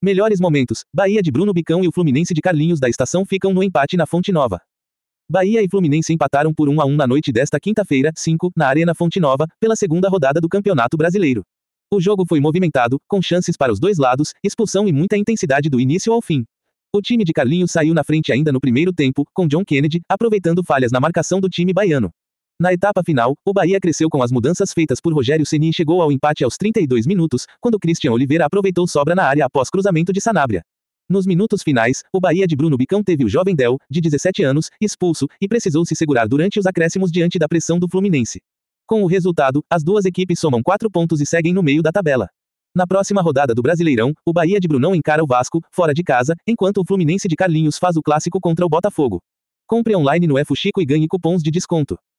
Melhores momentos: Bahia de Bruno Bicão e o Fluminense de Carlinhos da Estação ficam no empate na Fonte Nova. Bahia e Fluminense empataram por 1-1 na noite desta quinta-feira, 5, na Arena Fonte Nova, pela segunda rodada do Campeonato Brasileiro. O jogo foi movimentado, com chances para os dois lados, expulsão e muita intensidade do início ao fim. O time de Carlinhos saiu na frente ainda no primeiro tempo, com John Kennedy, aproveitando falhas na marcação do time baiano. Na etapa final, o Bahia cresceu com as mudanças feitas por Rogério Ceni e chegou ao empate aos 32 minutos, quando Christian Oliveira aproveitou sobra na área após cruzamento de Sanabria. Nos minutos finais, o Bahia de Bruno Bicão teve o jovem Del, de 17 anos, expulso, e precisou se segurar durante os acréscimos diante da pressão do Fluminense. Com o resultado, as duas equipes somam 4 pontos e seguem no meio da tabela. Na próxima rodada do Brasileirão, o Bahia de Brunão encara o Vasco, fora de casa, enquanto o Fluminense de Carlinhos faz o clássico contra o Botafogo. Compre online no Fuxico e ganhe cupons de desconto.